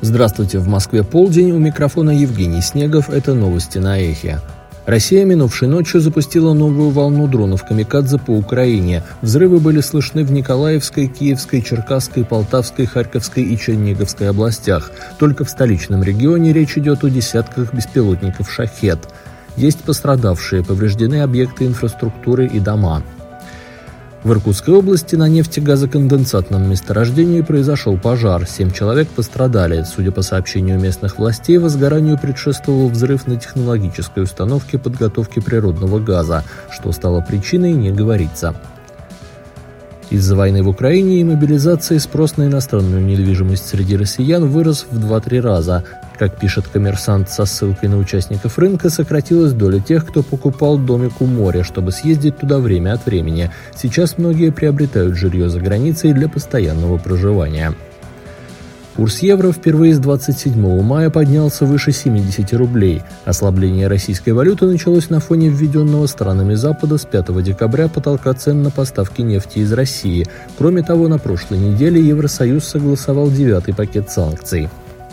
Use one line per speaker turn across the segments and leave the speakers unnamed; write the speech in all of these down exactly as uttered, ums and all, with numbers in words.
Здравствуйте, в Москве полдень, у микрофона Евгений Снегов, это новости на Эхе. Россия минувшей ночью запустила новую волну дронов «Камикадзе» по Украине. Взрывы были слышны в Николаевской, Киевской, Черкасской, Полтавской, Харьковской и Черниговской областях. Только в столичном регионе речь идет о десятках беспилотников «Шахед». Есть пострадавшие, повреждены объекты инфраструктуры и дома. В Иркутской области на нефтегазоконденсатном месторождении произошел пожар. Семь человек пострадали. Судя по сообщению местных властей, возгоранию предшествовал взрыв на технологической установке подготовки природного газа. Что стало причиной, не говорится. Из-за войны в Украине и мобилизации спрос на иностранную недвижимость среди россиян вырос в два-три раза. Как пишет «Коммерсант» со ссылкой на участников рынка, сократилась доля тех, кто покупал домик у моря, чтобы съездить туда время от времени. Сейчас многие приобретают жилье за границей для постоянного проживания. Курс евро впервые с двадцать седьмого мая поднялся выше семидесяти рублей. Ослабление российской валюты началось на фоне введенного странами Запада с пятого декабря потолка цен на поставки нефти из России. Кроме того, на прошлой неделе Евросоюз согласовал девятый пакет санкций.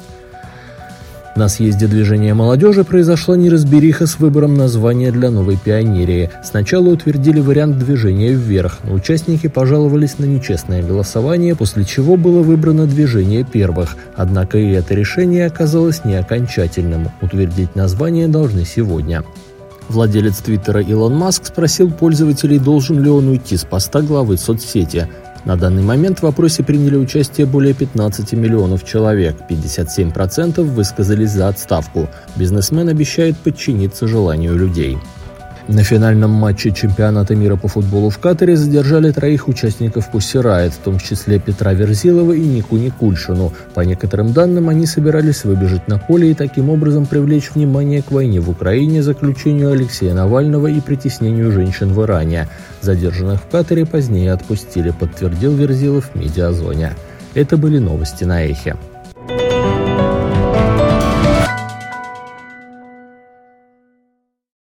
На съезде движения молодежи произошла неразбериха с выбором названия для новой пионерии. Сначала утвердили вариант движения вверх, но участники пожаловались на нечестное голосование, после чего было выбрано движение первых. Однако и это решение оказалось не окончательным. Утвердить название должны сегодня. Владелец Твиттера Илон Маск спросил пользователей, должен ли он уйти с поста главы соцсети. На данный момент в вопросе приняли участие более пятнадцати миллионов человек, пятьдесят семь процентов высказались за отставку. Бизнесмен обещает подчиниться желанию людей. На финальном матче чемпионата мира по футболу в Катаре задержали троих участников Pussy Riot, в том числе Петра Верзилова и Нику Никульшину. По некоторым данным, они собирались выбежать на поле и таким образом привлечь внимание к войне в Украине, заключению Алексея Навального и притеснению женщин в Иране. Задержанных в Катаре позднее отпустили, подтвердил Верзилов в медиазоне. Это были новости на Эхе.